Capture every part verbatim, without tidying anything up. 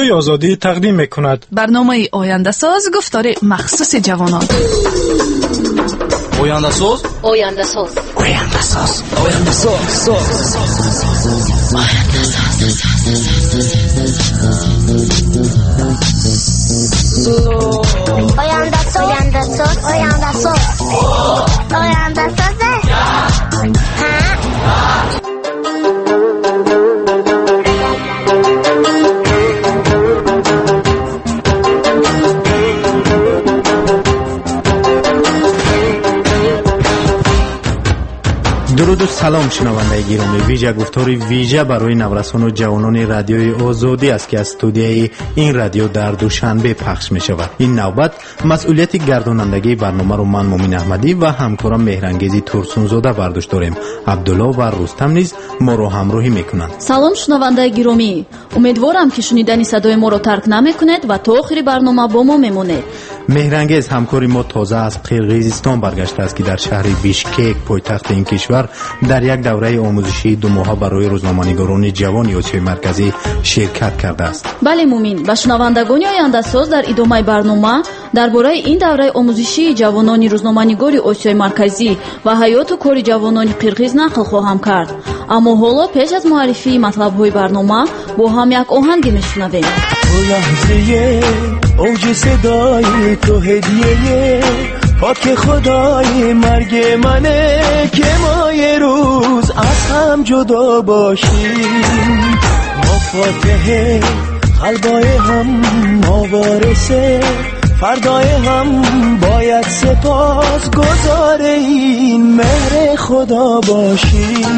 رادیوی آزادی تقدیم میکند. برنامه آینده ساز گفتار مخصوص جوانان. آینده ساز آینده ساز آینده ساز آینده ساز آینده ساز آینده ساز آینده ساز آینده ساز درود و سلام شنونده گرامی. ویژه گفتار ویژه برای نورسان و جوانان رادیوی آزادی است که از استودیوی این رادیو در دوشنبه پخش می شود. این نوبت مسئولیت گردانندگی برنامه رو من مومن احمدی و همکارم مهرانگیز تورسونزاده برداشت داریم. عبدالله و رستم نیز ما رو همراهی میکنند. سلام شنونده گرامی، امیدوارم که شنیدن صدای ما رو ترک نمیکنید و تا آخر برنامه با ما میمونید. مهرانگیز همکاری ما تازه از قرقیزستان برگشته است که در شهر بیشکک پایتخت این کشور در یک دوره آموزشی دو ماهه برای روزنامه‌نگاران جوان آسیای مرکزی شرکت کرده است. بله مومن، و شنوندگان آینده ساز در ادامه برنامه درباره این دوره آموزشی جوانان روزنامه‌نگاری آسیای مرکزی و حیات و کار جوانان قرقیز نقل خواهم کرد. اما حالا پیش از معرفی مطلب‌های برنامه با هم یک آهنگ میشنویم. لحظه اوج صدای تو هدیه پاک خدای مرگ منه که ما یه روز از هم جدا باشیم. ما فاتحه قلبای هم، ما وارثه فردای هم، باید سپاس گزار این مهر خدا باشیم.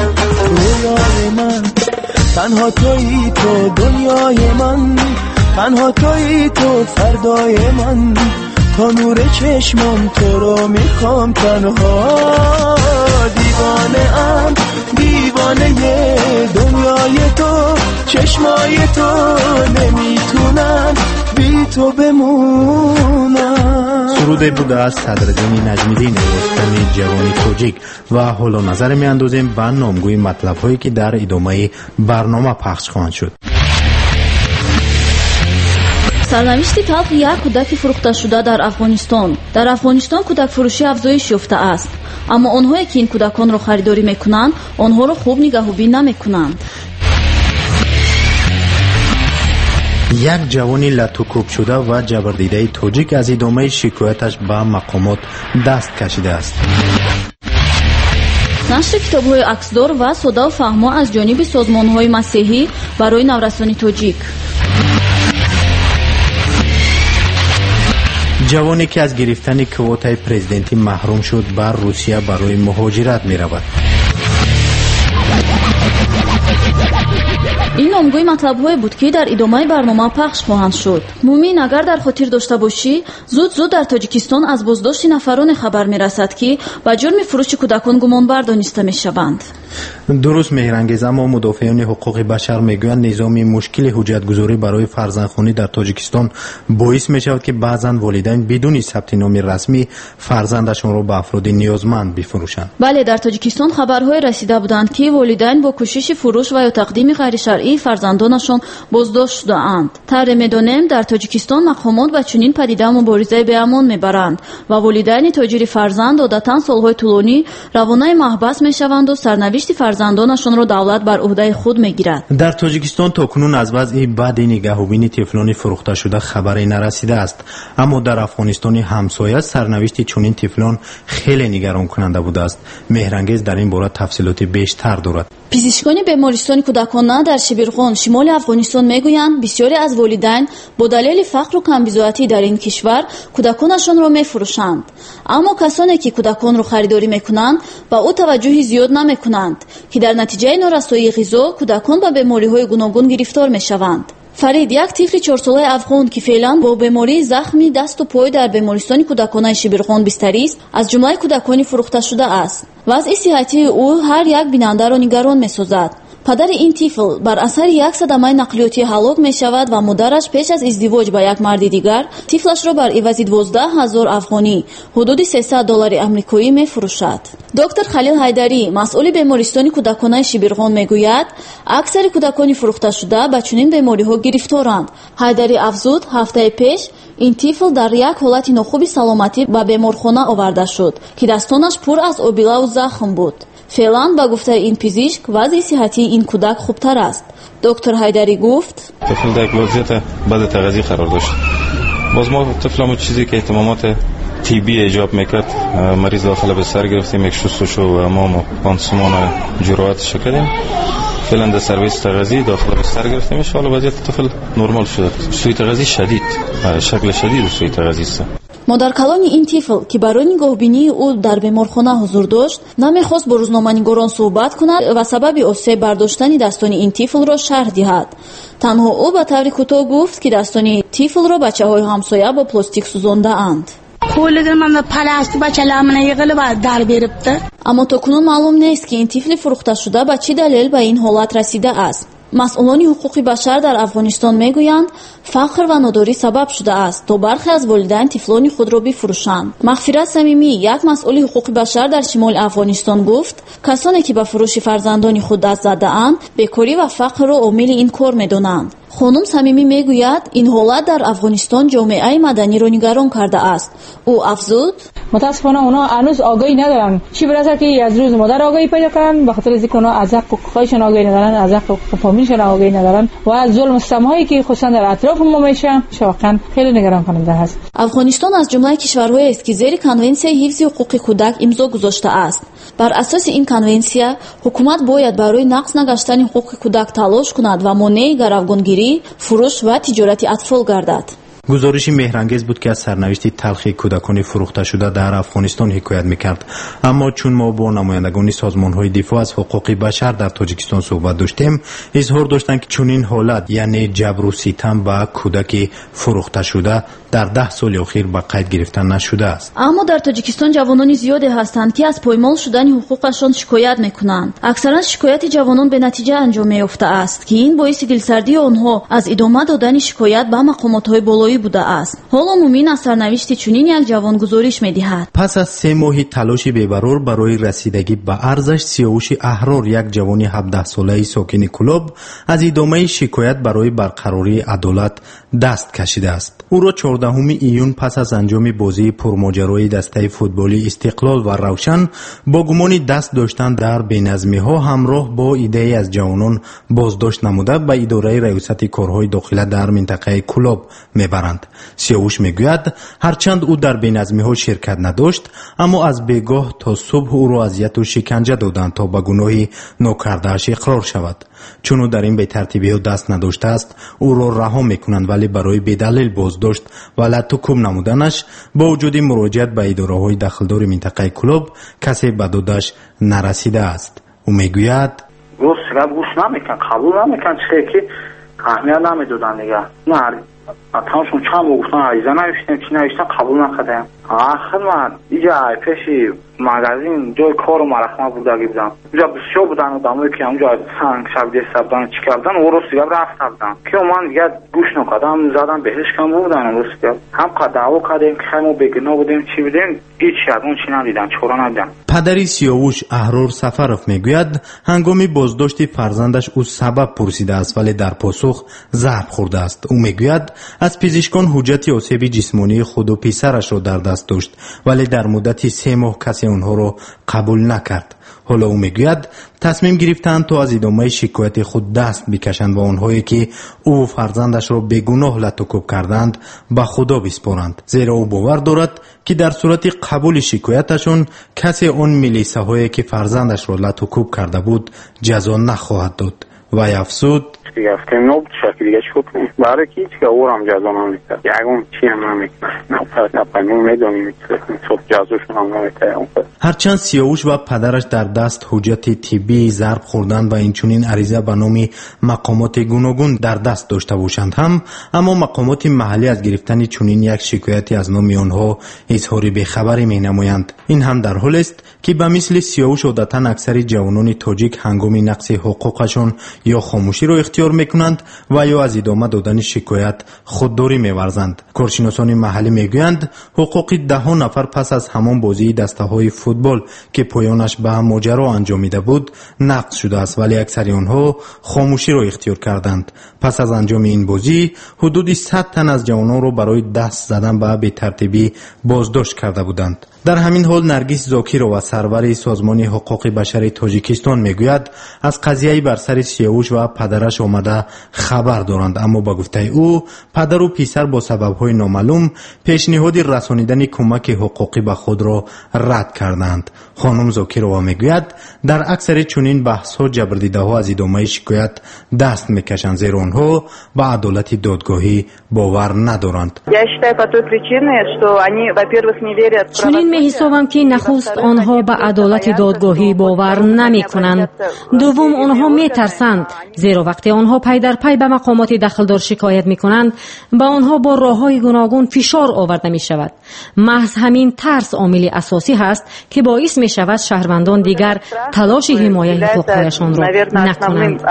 رویای من تنها تویی، تو دنیای من تنها تویی، تو فردای من، تا نور چشمم تو رو میخوام تنها. دیوانه ام دیوانه دنیای تو، چشمای تو، نمیتونم بی تو بمونم. سروده بوده از صدرالدین نجمیدین رستمی جوانی توجیک و حالا نظر میاندازیم به نامگوی مطلب هایی که در ادامه برنامه پخش خواهند شد. سرنوشت تلخ یک کودک فروخته شده در افغانستان. در افغانستان کودک فروشی افزایش یافته است، اما آنهایی که این کودکان را خریداری میکنند آنها را خوب نگهداری نمیکنند. یک جوانی لطوکوب شده و جبردیده توجیک از ادامه شکایتش به مقامات دست کشیده است. نشر کتاب‌های عکسدار و ساده و فهما از جانب سازمان‌های مسیحی برای نورسانی توجیک. جوانی که از گرفتن کوتای پرزیدنتی محروم شد بر روسیه برای مهاجرت می رود. این نامگوی مطلب‌های بود که در ادامه برنامه پخش خواهند شد. مومین، اگر در خاطر داشته باشی، زود زود در تاجیکستان از بازداشت نفران خبر می‌رسد که به جرم فروش کودکان گمانبر دانسته می‌شوند. درست مهرانگیز، اما مدافعان حقوق بشر میگویند نظام مشکل حجت‌گذاری برای فرزندخوانی در تاجیکستان باعث می‌شود که بعضاً والدین بدون ثبت نام رسمی فرزندشان را به افراد نیازمند بفروشند. بله، در تاجیکستان خبرهای رسیده بودند که والدین با کوشش فروش و یا تقدیم غیر شرعی فرزندانشان بازداشت شده‌اند. طبق می‌دانیم در تاجیکستان مقامات با چنین پدیده مبارزه به امان می‌برند و والدین تاجر فرزند عادتاً سال‌های طولانی روانه محبس می‌شوند و سرنوشت فرزندانشان را دولت بر عهده خود می‌گیرد. در تاجیکستان تاکنون از وضع بد نگهبانی طفلان فروخته شده خبری نرسیده است، اما در افغانستان همسایه سرنوشت چنین طفلان خیلی نگران کننده بوده است. مهرانگیز در این باره تفصیلات بیشتر دارد. پزشکان بیمارستان کودکانه در شبرغان شمال افغانستان میگویند بسیاری از والدین با دلیل فقر و کمبزاعتی در این کشور کودکانشان را میفروشند، اما کسانی که کودکان را خریداری میکنند با او توجه زیاد نمیکنند که در نتیجه نارسایی غذا کودکان به بیماری‌های گوناگون گرفتار میشوند. فرید، یک طفل چهار ساله افغان که فعلا با بیماری زخمی دست و پای در بیمارستان کودکانه شبرغان بستری است، از جمله کودکانی فروخته شده است. وضع صحتی او هر یک بیننده را نگران می‌سازد. падари ин тифл бар асари як садамаи нақлиётӣ ҳалок мешавад ва модараш пеш аз издивоҷ ба як марди дигар тифлашро бар ивази дувоздаҳ ҳазор афғонӣ ҳудуди сесад доллари амрикоӣ мефурӯшад. доктор халил ҳайдарӣ, масъули бемористони кӯдаконаи Шибирғон мегӯяд, аксари кӯдакони фурӯхташуда ба чунин бемориҳо гирифторанд. ҳайдарӣ афзуд, ҳафтаи пеш ин тифл дар як ҳолати нохуби саломатӣ ба беморхона оварда шуд, ки дастонаш пур аз обилаву захм буд. феълан ба гуфтаи ин пизишк вазъи сиҳатии ин кӯдак хубтар аст. доктор ҳайдарӣ гуфт: طفل در وضعیت بد تغذیه قرار داشت. باز ما طفلمو چیزی که اهتمامات طبی ایجاب میکرد، مریض داخل به سر گرفتیم، یک شستشو و حمام و پانسمان و جراحاتش کردیم. فعلا در سرویس تغذیه داخل به سر گرفتیم. ان شاء الله وضعیت طفل نرمال شده. سوء تغذیه شدید، شکل شدید سوء تغذیه است. модаркалони ин тифл ки барои нигоҳбинии ӯ дар беморхона ҳузур дошт, намехост бо рӯзноманигорон суҳбат кунад ва сабаби осеб бардоштани dastoни ин тифлро шарҳ диҳад. танҳо ӯ ба таври кӯтоҳ гуфт, ки dastoни тифлро бачаҳои ҳамсоя бо пластик сӯзондаанд. аммо то кунун маълум нест, ки ин тифли фурӯхташуда ба чӣ далел ба ин ҳолат расидааст. масъулони ҳуқуқи башар дар Афғонистон мегӯянд, фахр ва нодорӣ сабаб шудааст то бархе аз волидайн тифлони худро бифурӯшанд. мағфират самимӣ, як масъули ҳуқуқи башар дар шимоли Афғонистон гуфт, касоне ки ба фурӯши фарзандони худ даст задаанд, бекорӣ ва фақрро омили ин кор медонанд. خانم صمیمی میگوید این حالت در افغانستان جامعه مدنی را نگران کرده است. او افزود: متاسفانه اونا هنوز آگاهی ندارن، چی برسه که از روز مادر آگاهی پیدا کنن، به خاطر اینکه اونا از حق خودشون آگاهی ندارن، از حق فامیلشون آگاهی ندارن و از ظلم ستم‌هایی که خصوصا در اطراف ما میشه، واقعا خیلی نگران کننده است. افغانستان از جمله کشورهایی است که زیر کنونسیای حفظ حقوق کودک امضا گذاشته است. بر اساس این کنونسیا حکومت باید برای نقض نگشتن حقوق کودک تلاش کند و مانع گروگانگیری، فروش و تجارت اطفال گردد. گزارشی مهرانگیز بود که از سرنوشت تلخی کودکان فروخته شده در افغانستان حکایت میکرد. اما چون ما با نمایندگان سازمان‌های دفاع از حقوق بشر در تاجیکستان صحبت داشتیم، اظهار داشتند که چنین حالت یعنی جبر و ستم به کودک فروخته شده در ده سال اخیر به قید گرفته نشده است. اما در تاجیکستان جوانان زیادی هستند که از پایمال شدن حقوقشان شکایت میکنند. اکثرا شکایت جوانان به نتیجه انجام میافته است که این باعث دلسردی آنها از ادامه دادن شکایت به مقامات‌های بالایی بوده است. حالا مومین از سرنوشت چنین یک جوان گزارش می‌دهد. پس از سه ماه تلاش بی‌قرار برای رسیدگی به ارزش، سیاوش احرار، یک جوان هفده ساله ساکن کلوب، از ادامه شکایت برای برقراری عدالت دست کشیده است. او را چهاردهم ایون پس از انجام بازی پرماجرای دسته فوتبالی استقلال و روشن با گمان دست داشتن در بی‌نظمی‌ها همراه با ایده از جوانان بازداشت نموده به اداره ریاست کارهای داخله در منطقه کلوب میبرند. سیاوش میگوید هرچند او در بی‌نظمی‌ها شرکت نداشت، اما از بیگاه تا صبح او را اذیت و شکنجه دادند تا به گناه ناکرده‌اش اقرار شود. چون او در این بی‌ترتیبی‌ها دست نداشته است، او را رها میکنند، ولی برای بدلیل بازداشت و لطکوب نمودنش با وجود مراجعت به اداره‌های داخلدار منطقه کلوب کسی به دادش نرسیده است. او میگوید گوش گوش نمیکن، قبول نمیکن، چیزی که اهمیت نمیدادن دیگه. نه تماشون چند موقع گفتن عریضه نوشتیم، چی نوشتن قبول نکردم. آخر من اینجا پیشی مغازین جای کار و مرخمه بودگی بودم. اینجا بسیار بودن و دموی که اونجا سنگ شبیه سبدان چی کردن و رو سیگه رفت بودن که من دیگه گوش نکردم، زدم بهش کم بودن و رو سیگه هم که دعوا کردیم که خیلی ما بگنا بودیم چی بودیم، هیچی از اون چی ندیدن، چورا ندیدن. پدری سیاوش احرار سفرف میگوید هنگامی بازداشت فرزندش او سبب پرسیده است، ولی در پاسخ ضرب خورده است. او میگوید از پزشکان حجت آسیب جسمانی خود و پسرش را در دست داشت، ولی در مدت سه ماه کسی آنها را قبول نکرد. حالا او میگوید تصمیم گرفتند تا از ادامه شکایت خود دست بکشند و آنهایی که او و فرزندش را بیگناه لطکوب کردند به خدا بسپارند، زیرا او باور دارد که در صورت قبول شکایتشون کسی آن میلیسه هایی که فرزندش را لطکوب کرده بود جزا نخواهد داد. و افزود دیگه افتیم نو شکل دیگه چی کنیم برای کی چی که اورم جزا نمیده یگون چی هم نمیکنه نه فردا پنون میدونیم صبح جزاشون هم نمیده. هرچند سیاوش و پدرش در دست حجت طبی ضرب خوردن و اینچنین عریضه به نام مقامات گوناگون در دست داشته باشند هم، اما مقامات محلی از گرفتن چنین یک شکایتی از نام آنها اظهار بی‌خبری می‌نمایند. این هم در حالی است که به مثل سیاوش عادتاً اکثر جوانان تاجیک هنگام نقض حقوقشان یا خاموشی را اختیار میکنند و یا از ادامه دادن شکایت خودداری می‌ورزند. کارشناسان محلی میگویند حقوق ده ها نفر پس از همان بازی دسته‌های فوتبال که پایانش به ماجرا انجامیده بود نقض شده است، ولی اکثر آنها خاموشی را اختیار کردند. پس از انجام این بازی حدود صد تن از جوانان را برای دست زدن به بی‌ترتیبی بازداشت کرده بودند. در همین حال نرگس زاکیرова سرور سازمان حقوق بشر تاجیکستان میگوید از قضیه بر سر سیاوش و پدرش آمده خبر دارند، اما با گفته او پدر و پسر با سبب‌های نامعلوم پیشنهاد رسانیدن کمک حقوقی به خود را رد کردند. خانم زاکیرова میگوید در اکثر چنین بحث‌ها جبردیده‌ها از ادامه شکایت دست میکشند، زیرا آنها به عدالت دادگاهی باور ندارند. چنین می حسابم که نخست آنها به عدالت دادگاهی باور نمی کنند. دوم آنها می ترسند، زیرا وقتی آنها پی در پی به مقامات دخلدار شکایت می کنند به آنها با راه‌های گوناگون فشار آورده می شود. محض همین ترس عامل اساسی هست که باعث می شود شهروندان دیگر تلاش حمایت حقوقشان را نکنند.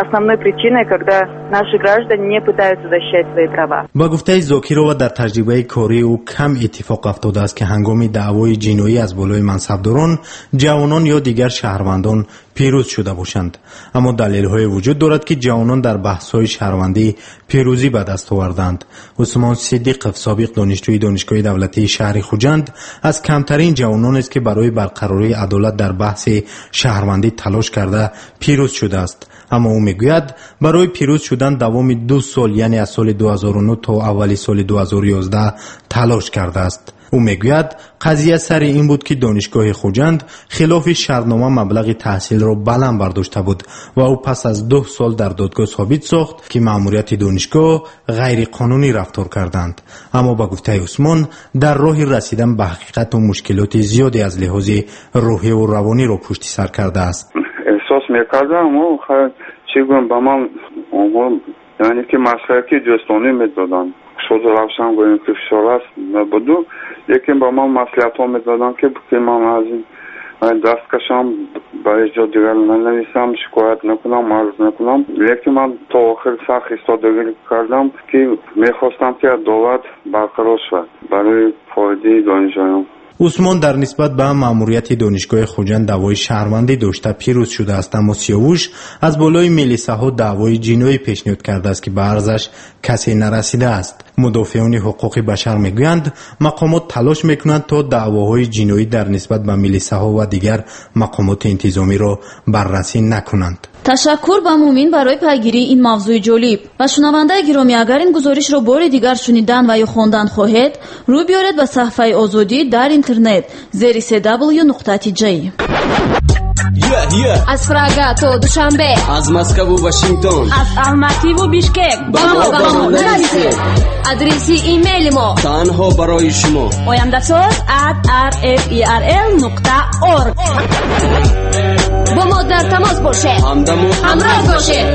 با گفته زاکیرova در تجربه کاری او کم اتفاق افتاده است که هنگام دعوای جنایی از بالای منصبداران جوانان یا دیگر شهروندان پیروز شده باشند، اما دلیل‌های وجود دارد که جوانان در بحث‌های شهروندی پیروزی به دست آوردند. عثمان صدیق سابق دانشجوی دانشگاه دولتی شهر خوجند از کمترین جوانان است که برای برقراری عدالت در بحث شهروندی تلاش کرده پیروز شده است. اما او میگوید برای پیروز شدن دوام دو سال یعنی از سال دو هزار و نه تا اولی سال دو هزار و یازده تلاش کرده است. او میگوید قضیه سر این بود که دانشگاه خوجند خلاف شرطنامه مبلغ تحصیل را بلند برداشته بود و او پس از دو سال در دادگاه ثابت ساخت که مأموریت دانشگاه غیر قانونی رفتار کردند. اما با گفته عثمان در راه رسیدن به حقیقت و مشکلات زیادی از لحاظ روحی و روانی را پشت سر کرده است. احساس میکردم و چی گویم با من یعنی که مسئله که جستانی میدادن شد روشن گویم که فشار است نبودو، یکی با من مسئله ها میدادن که من از این دست کشم برای جا دیگر ننویسم، شکایت نکنم، عرض نکنم. یکی من تا آخر سخت ایستادگی کردم که میخواستم که عدالت برقرار شود برای فایده دانشجویان. عثمان در نسبت به مأموریت دانشگاه خوجند دعوای شهروندی داشته پیروز شده است، اما سیاوش از بالای ملیسه ها دعوای جنایی پیشنهاد کرده است که به عرضش کسی نرسیده است. مدافعان حقوق بشر میگویند مقامات تلاش میکنند تا دعواهای جنایی در نسبت به ملیسه ها و دیگر مقامات انتظامی را بررسی نکنند. تشکر به مومین برای پیگیری این موضوع جالب. و شنونده گرامی اگر این گزارش را بار دیگر شنیدن و یا خواندن خواهید روی بیارید به صفحه آزادی در اینترنت زیر سی دبلیو نقطه تی جی. از پراگا تا دوشنبه، از مسکو و واشنگتن، از الماتی و بیشکک با ما با ما برسید. ادرسی ایمیل ما تنها برای شما oyandasos at r f e r l نقطه org. با ما در تماس باشه، همراه باشه.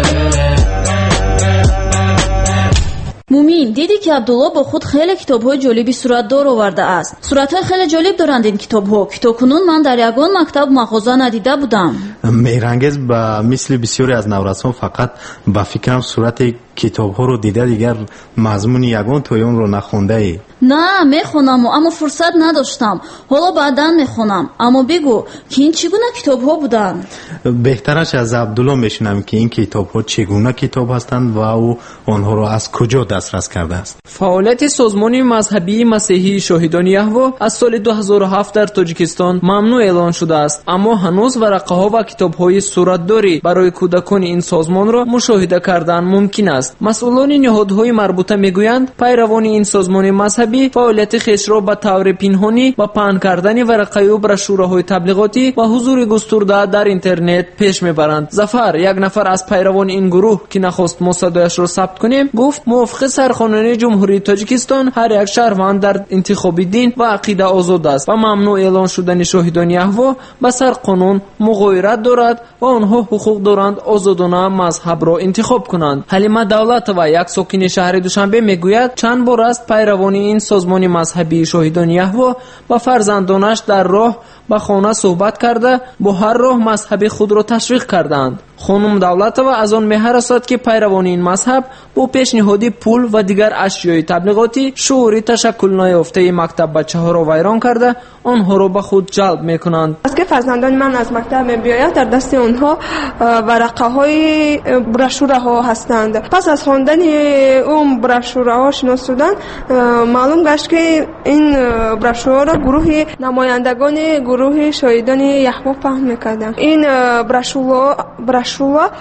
مومین دیدی که عبدالله با خود خیلی کتاب‌های جالبی صورتدار آورده است. صورت‌های خیلی جالب دارند این کتاب‌ها که تاکنون من در یگان مکتب مغازه ندیده بودم. میرنگز به مثل بسیاری از نورسان فقط با فکرم صورت کتاب‌ها رو دیده دیگر مضمون یگان تویون رو نخونده ای؟ نه میخونم اما فرصت نداشتم، حالا بعدا میخونم. اما بگو که این چگونه کتاب‌ها بودند؟ بهترش از عبدالله میشنم که این کتاب‌ها چگونه کتاب هستند و او آنها را از کجا دسترس کرده است. فعالیت سازمان مذهبی مسیحی شاهدان یهوه از سال دو هزار و هفت در تاجیکستان ممنوع اعلان شده است، اما هنوز ورقه ها و کتاب های صورتداری برای کودکان این سازمان را مشاهده کردن ممکن است. مسئولان نهادهای مربوطه میگویند پیروان این سازمان مذهبی فعالیت خویش را به طور پنهانی با پهن کردن ورقه و برشورهای تبلیغاتی و حضور گسترده در اینترنت پیش میبرند. ظفر، یک نفر از پیروان این گروه که نخواست ما صدایش را ثبت کنیم، گفت موافق سرخانه جمهوری تاجیکستان هر یک شهروند در انتخاب دین و عقیده آزاد است و ممنوع اعلان شدن شاهدان یهوه به سر قانون مغایرت دارد و آنها حقوق دارند آزادانه مذهب را انتخاب کنند. حلیمه دولت و یک ساکن شهر دوشنبه میگوید چند بار است پیروان این سازمان مذهبی شاهدان یهوه با فرزندانش در راه به خانه صحبت کرده با هر راه مذهب خود را تشویق کردند. خانم دولت و از آن می‌هراسد که پیروان این مذهب با پیشنهاد پول و دیگر اشیای تبلیغاتی شعور تشکل نیافته مکتب بچه‌ها را ویران کرده آنها را به خود جلب می‌کنند. از که فرزندان من از مکتب می‌بیاید در دست آنها ورقه‌های برشوره ها هستند. پس از خواندن اون برشوره ها شناسیدن معلوم گشت که این برشوره را گروه نمایندگان گروه شاهدان یهوه پهن می‌کردند. این برشوره برشوره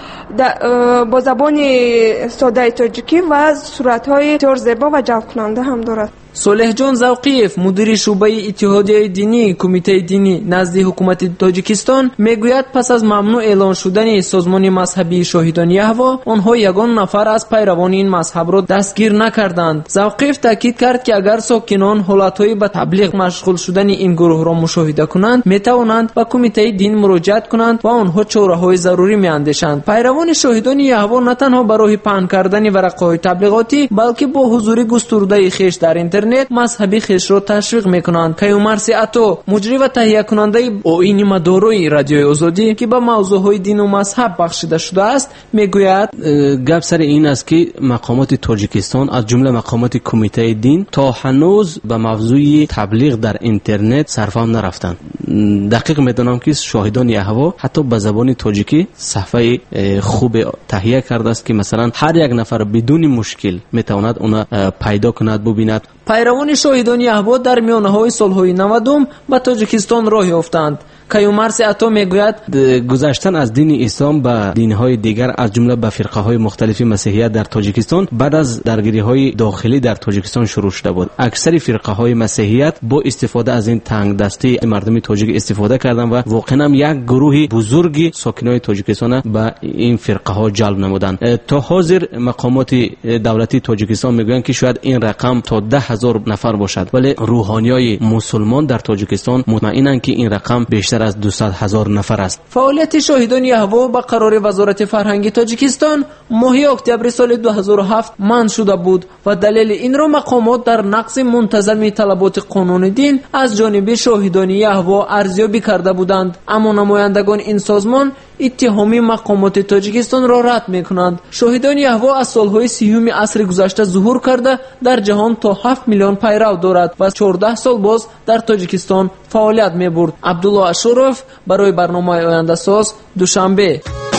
با زبان ساده تاجیکی و صورت‌های بسیار زیبا و جلب کننده هم دارد. صالح جان زوقیف، مدیر شعبه اتحادیه دینی کمیته دینی نزد حکومت تاجیکستان میگوید پس از ممنوع اعلان شدن سازمان مذهبی شاهدان یهوه آنها یگان نفر از پیروان این مذهب را دستگیر نکردند. زوقیف تاکید کرد که اگر ساکنان حالت‌های به تبلیغ مشغول شدن این گروه را مشاهده کنند میتوانند به کمیته دین مراجعه کنند و آنها چاره‌های ضروری میاندیشند. پیروان شاهدان یهوه نه تنها برای پهن کردن ورقه‌های تبلیغاتی بلکه با حضور گسترده خویش در اینترنت مذهبی خویش را تشویق میکنند. کیومرسی اتو، مجری و تهیه کننده آیین مدارای رادیوی آزادی که به موضوعهای دین و مذهب بخشیده شده است میگوید گپ سر این است که مقامات تاجیکستان از جمله مقامات کمیته دین تا هنوز به موضوع تبلیغ در اینترنت سرفهم نرفتند. دقیق میدانم که شاهدان یهوه حتی به زبان تاجیکی صفحه خوب تهیه کرده است که مثلا هر یک نفر بدون مشکل میتواند اون پیدا کند ببیند. پیروان شاهدان یهوه در میانه‌های سال‌های نود به تاجیکستان راه یافتند. کیومرس اتو میگوید گذشتن از دین اسلام به دین‌های دیگر از جمله به فرقه‌های مختلف مسیحیت در تاجیکستان بعد از درگیری‌های داخلی در تاجیکستان شروع شده بود. اکثر فرقه‌های مسیحیت با استفاده از این تنگ دستی مردم تاجیک استفاده کردند و واقعاً هم یک گروه بزرگی ساکنان تاجیکستان به این فرقه‌ها جلب نمودند. تا حاضر مقامات دولتی تاجیکستان میگویند که شاید این رقم تا ده هزار نفر باشد، ولی روحانیای مسلمان در تاجیکستان مطمئنند که این رقم بیشتر از دویست هزار نفر است. فعالیت شاهدان یهوه با قرار وزارت فرهنگ تاجیکستان ماه اکتبر سال دو هزار و هفت منع شده بود و دلیل این را مقامات در نقض منتظم طلبات قانون دین از جانب شاهدان یهوه ارزیابی کرده بودند، اما نمایندگان این سازمان اتهامی مقامات تاجیکستان را رد میکنند. شاهدان یهوه از سالهای سیوم عصر گذشته ظهور کرده در جهان تا هفت میلیون پیرو دارد و چهارده سال باز در تاجیکستان فعالیت میبرد. عبدالله اشرف برای برنامه آینده ساز، دوشنبه.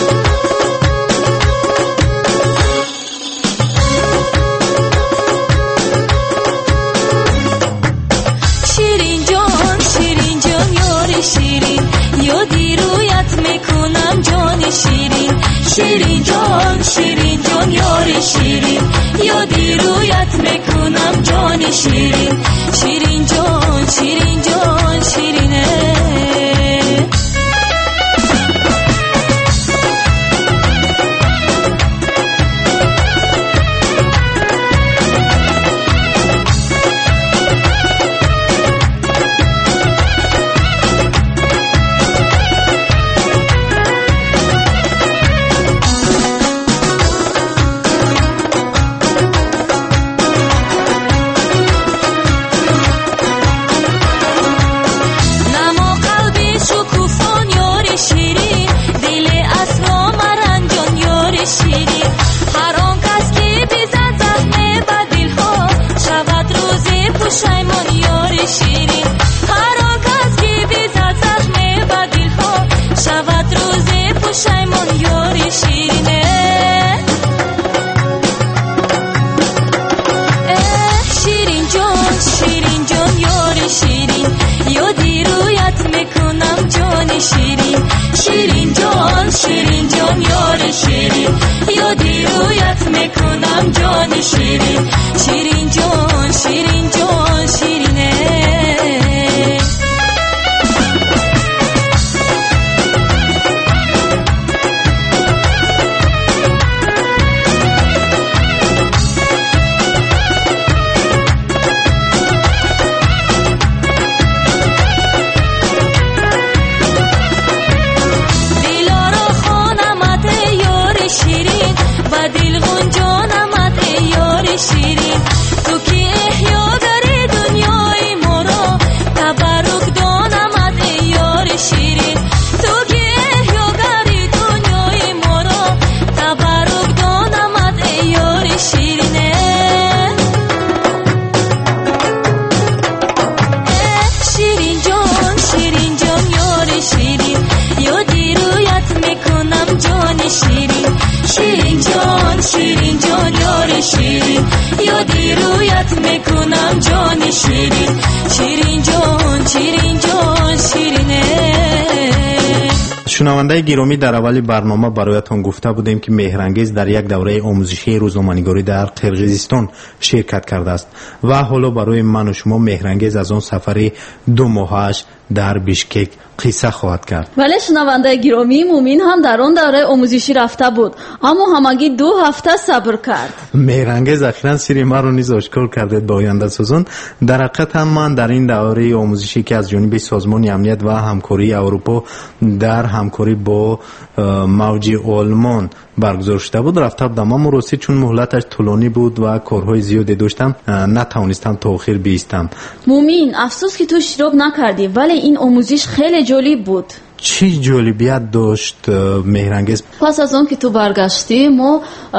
شیرین جان شیرین جان یار شیرین یادی رویت میکنم جان شیرین شیرین جان شیرین جان یار شیرین یادی رویت میکنم جان شیرین شیرین جان شیرین جان شیرینه شیرین شیرین جان شیرین جان یار شیرین یادی رویت میکنم جان شیرین شیرین جان شیرین جان شیرینه شیرین تو که احیا داری دنیای ما را تبرک دانمد یار شیرین تو که احیا داری دنیای ما را تبرک دانمد یار شیرینه شیرین جان شیرین جان یار شیرین یادی رویت میکنم جان شیرین شیرین جان شیرین جان یار شیرین یادی رویت میکنم جان شیرین شیرین جان شیرین جان شیرینه. شنونده گرامی، در اول برنامه برایتان گفته بودیم که مهرانگیز در یک دوره آموزشی روزنامه‌نگاری در قرقیزستان شرکت کرده است و حالا برای من و شما مهرانگیز از آن سفر دو ماهش در بیشکک قصه خواهد کرد. ولی شنونده گرامی، مومین هم در آن دوره آموزشی رفته بود، اما همگی دو هفته صبر کرد. مهرانگیز اخیراً سری ما رو نیز آشکار کرده به آینده سازان. در حقیقت هم من در این دوره آموزشی که از جانب سازمان امنیت و همکاری اروپا در همکاری با موج آلمان برگزار شده بود رفته بودم، اما راستی چون مهلتش طولانی بود و کارهای زیادی داشتم نتوانستم تا آخر بیستم. مومین، افسوس که تو اشتراک نکردی، ولی این آموزش خیلی جالب بود. چی جالبیت داشت مهرانگیز؟ پس از آن که تو برگشتی ما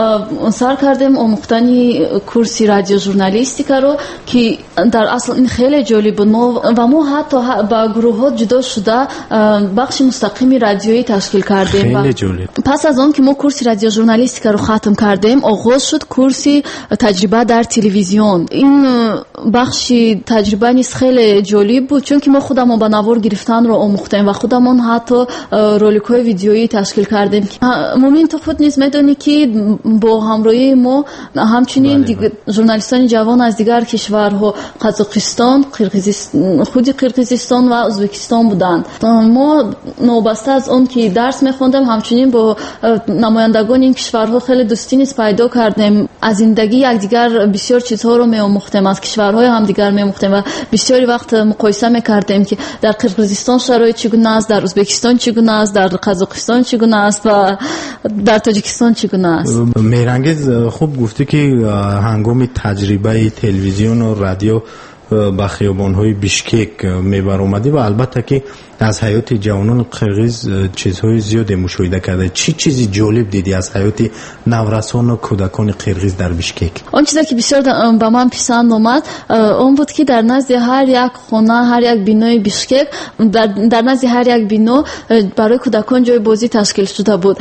سر کردیم آموختن کورسی رادیو ژورنالیستیکا رو که در اصل این خیلی جالب بود. ما و ما حتی با گروه ها جدا شده بخش مستقیم رادیویی تشکیل کردیم. خیلی جالب. پس از آن که ما کورسی رادیو ژورنالیستیکا رو ختم کردیم آغاز شد کورسی تجربه در تلویزیون. این بخش تجربه نیست خیلی جالب بود، چون که ما خودمون با نوار گرفتن رو آموختیم و خودمون حتی رولیک‌های ویدیویی تشکیل کردیم. مومین، تو خود نیز میدونی که با همراهی ما همچنین ژورنالیستان جوان از دیگر کشورها قزاقستان، قرقیزستان، خود قرقیزستان و ازبکستان بودند. ما نوبسته از اون که درس می‌خوندیم همچنین با نمایندگان این کشورها خیلی دوستی نیز پیدا کردیم. از زندگی یکدیگر بسیار چیزها رو می‌آموختیم، از کشورهای همدیگر می‌آموختیم و بسیاری وقت مقایسه می‌کردیم که در قرقیزستان شرایط چگونه است، در ازبکستان چگونه است، در قزاقستان چگونه است و در تاجیکستان چگونه است. مهرانگیز خوب گفتی که هنگام تجربه تلویزیون و رادیو با خیابان‌های بیشکک میبر اومدی و البته که از حیات جوانان قرقیز چیزهای زیادی مشاهده کرده. چی چیزی جالب دیدی از حیات نورسان و کودکان قرقیز در بیشکک؟ آن چیزی که بسیار به من پسند آمد اون بود که در نزد هر یک خانه، هر یک بینای بیشکک، در, در نزد هر یک بینو برای کودکان جای بازی تشکیل شده بود.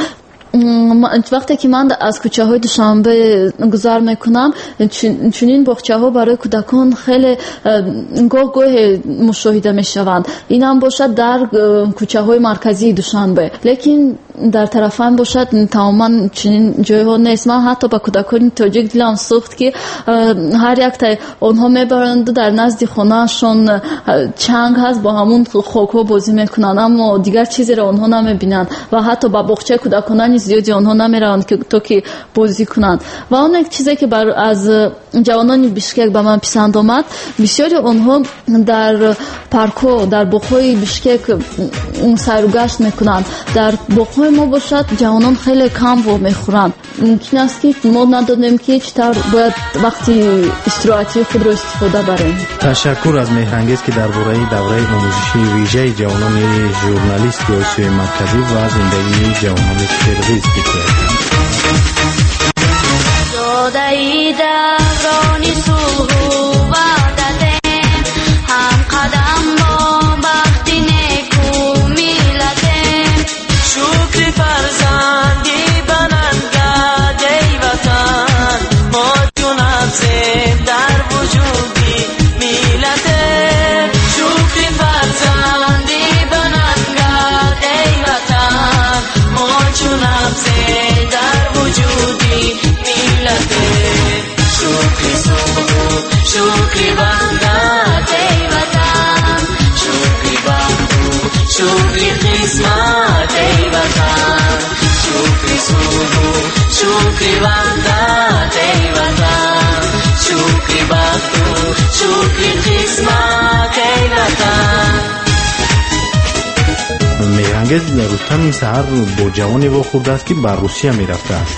وقتی که من از کوچه های دوشنبه گذر میکنم چنین باغچه ها برای کودکان خیلی گاه گاه مشاهده میشوند. این هم باشد در کوچه های مرکزی دوشنبه، لیکن در طرف هم باشد تماما چنین جای ها نیست. من حتی با کودکان تاجیک دلم سوخت که هر یک تا آنها میبرند در نزد خانه شون چنگ هست، با همون خاک ها بازی میکنند، اما دیگر چیزی را آنها نمیبینند و حتی با باغچه کودکان زیادی آنها نمیرند که تو که بازی کنند. و اون یک چیزی که بر از جوانان بیشکک به من پسند آمد، بسیاری آنها در پارکو، در باغ‌های بیشکک سیر و گشت میکنند. در باغ‌های ما باشد جوانان خیلی کم و میخورند. ممکن است که ما ندانیم که چطور باید وقتی استراحتی خود را استفاده بریم. تشکر از مهرانگیز که درباره دوره آموزشی ویژه جوانان ژورنالیست آسیای مرکزی و زندگی جوانان قرقیز بگوید. جاده‌ای دورانی صلح و عددیم، هم قدم با بخت نیکو میلتیم. شکر فرزندی بننگه ای وطن، ما چون افزیم در وجودی میلتیم. شکر فرزندی بننگه شکری صبح شکری وحدت ای وطن شکری بخت شکری قسمت ای وطن شکری صبح شکری وحدت ای وطن شکری بخت شکری قسمت ای وطن. میرانگیز رستم این سحر با جوانی واخورده است که بر روسیه میرفته است.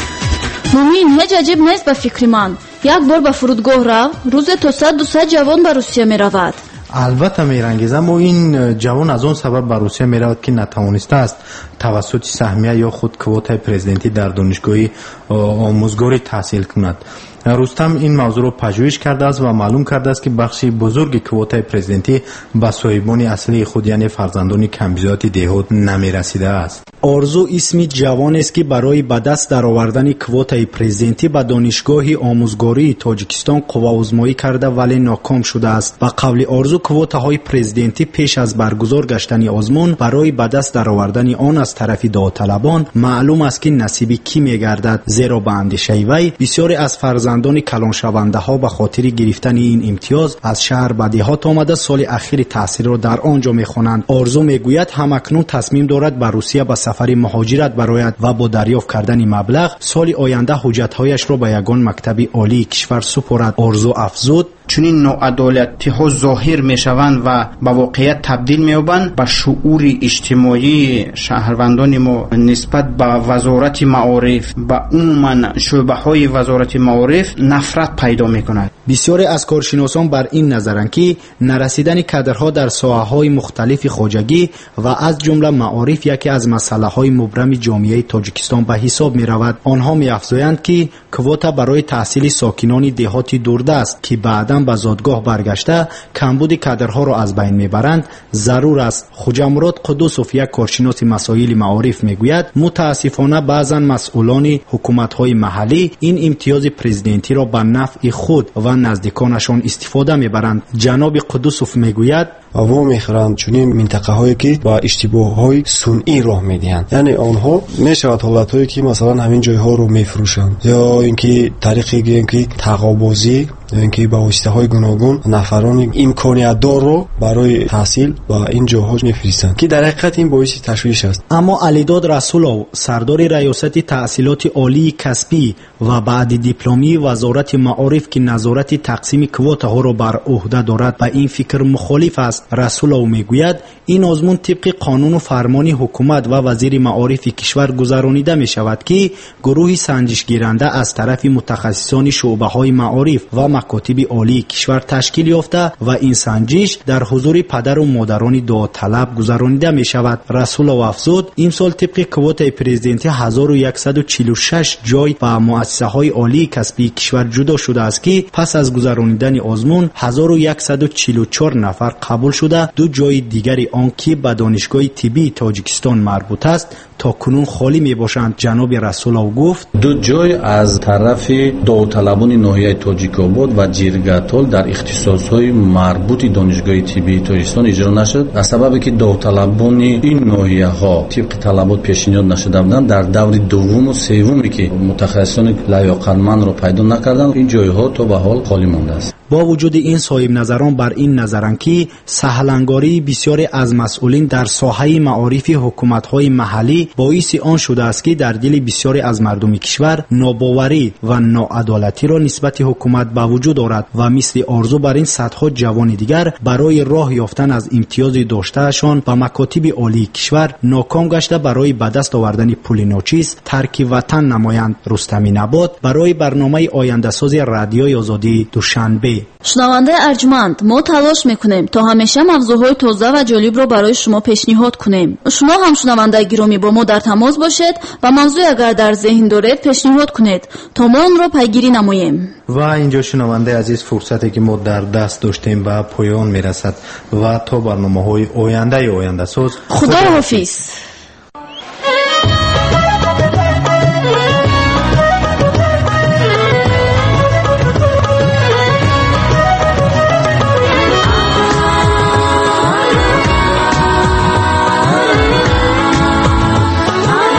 مؤمن هیچ عجیب نیست به فکر من. یک بار به فرودگاه رفت روز تا صد دوصد جوان به روسیه میرود. البته میرانگیز اما این جوان از اون سبب به روسیه میرود که نتوانسته است توسط سهمیه یا خود کوتای پرزیدنتی در دانشگاه آموزگاری تحصیل کند. رستم این موضوع رو پژوهش کرده است و معلوم کرده است که بخشی بزرگ کوتای پرزیدنتی به صاحبان اصلی خود یعنی فرزندان کمبیزات دهات نمیرسیده است. آرزو اسمی جوان است که برای به دست درآوردن کوتای پرزیدنتی به دانشگاه آموزگاری تاجیکستان قواوزمایی کرده ولی ناکام شده است. به قول آرزو کوتاهای پرزیدنتی پیش از برگزار گشتن آزمون برای به دست درآوردن آن از طرف داوطلبان معلوم است که نصیب کی میگردد، زیرا به اندیشه وی بسیاری از فرزندان کلان شونده ها به خاطر گرفتن این امتیاز از شهر به دهات آمده سال اخیر تحصیل را در آنجا میخوانند. آرزو میگوید همکنون تصمیم دارد به روسیه به سفر مهاجرت براید و با دریافت کردن مبلغ سال آینده حجت‌هایش را به یگان مکتب عالی کشور سپارد. آرزو افزود چون این ناعدالتی ها ظاهر می شوند و به واقعیت تبدیل می یابند، به شعور اجتماعی شهروندان ما نسبت به وزارت معارف و عموما شعبه های وزارت معارف نفرت پیدا می کند. بسیاری از کارشناسان بر این نظرند که نرسیدن کادرها در ساحه‌های مختلف خواجگی و از جمله معارف یکی از مسائل مبرم جامعه تاجیکستان به حساب می رود. آنها می افزایند که کوتا برای تحصیل ساکنان دهاتی دوردست که بعداً به زادگاه برگشته کمبود کادرها را از بین میبرند ضرور است. خواجه مراد قدوسوف یک کارشناس مسائل معارف میگوید متاسفانه بعضا مسئولان حکومت‌های محلی این امتیاز پرزیدنتی را به نفع خود و نزدیکانشان استفاده میبرند. جناب قدوسوف میگوید و میخرند چنین منطقه هایی که با اشتباه های صنعی راه میدهند، یعنی آنها میشود حالت هایی که مثلا همین جای ها رو میفروشند یا اینکه طریقی اینکه تقابضی یا اینکه با واسطه های گوناگون نفران امکانیت دار رو برای تحصیل و این جاها میفرستند که در حقیقت این باعث تشویش است. اما علیداد رسولو سردار ریاست تحصیلات عالی کسبی و بعد دیپلمی وزارت معارف که نظارت تقسیم کوتا ها را بر عهده دارد به این فکر مخالف است. رسولو میگوید این آزمون طبق قانون و فرمان حکومت و وزیر معارف کشور گذرانیده می شود که گروه سنجش گیرنده از طرف متخصصان شعبه های معارف و مکاتب عالی کشور تشکیل یافته و این سنجش در حضور پدر و مادران داوطلب گذرانیده می شود. رسولو افزود امسال طبق کوتای پرزیدنتی هزار و صد و چهل و شش جای و مؤسسه های عالی کسبی کشور جدا شده است که پس از گذراندن آزمون هزار و صد و چهل و چهار نفر قبول شده. دو جای دیگری آن که به دانشگاه طبی تاجیکستان مربوط است تا کنون خالی می باشند. جناب رسولو گفت دو جای از طرف داوطلبان ناحیه تاجیک‌آباد و جیرگاتول در اختصاص‌های مربوط دانشگاه طبی تاجیکستان اجرا نشد از سببی که داوطلبان این ناحیه‌ها طبق طلبات پیشنهاد نشده بودند. در دور دوم و سومی که متخصصان لیاقتمند را پیدا نکردند این جای‌ها تا به حال خالی مانده است. با وجود این صاحب نظران بر این نظرند که سهلنگاری بسیاری از مسئولین در ساحه معارف حکومت‌های محلی باعث آن شده است که در دل بسیاری از مردم کشور ناباوری و ناعدالتی را نسبت حکومت به وجود دارد و مثل آرزو بر این صدها جوان دیگر برای راه یافتن از امتیاز داشتهشان به مکاتب عالی کشور ناکام گشته برای به دست آوردن پول ناچیز ترک وطن نمایند. رستمی نبات برای برنامه آینده ساز رادیوی آزادی دوشنبه. شنونده ارجمند، ما تلاش میکنیم تا همیشه موضوعهای تازه و جالب رو برای شما پیشنهاد کنیم. شما هم شنونده گرامی با ما در تماس باشید و موضوع اگر در ذهن دارید پیشنهاد کنید تا ما اون رو پیگیری نماییم. و اینجا شنونده عزیز فرصتی که ما در دست داشتیم به پایان میرسد و تا برنامه‌های آینده آینده ساز خدا حافظ.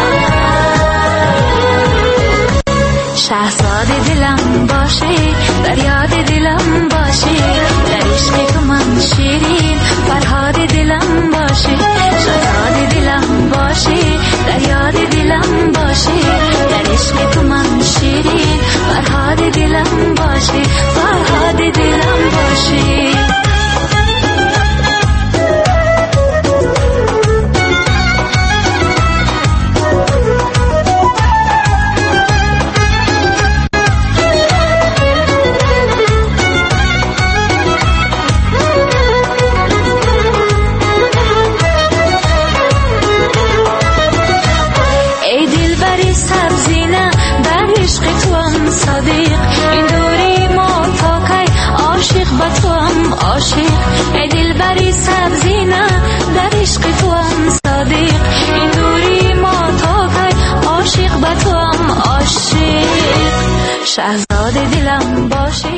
شهزاده دلم باشی، در شهزاده دلم باشی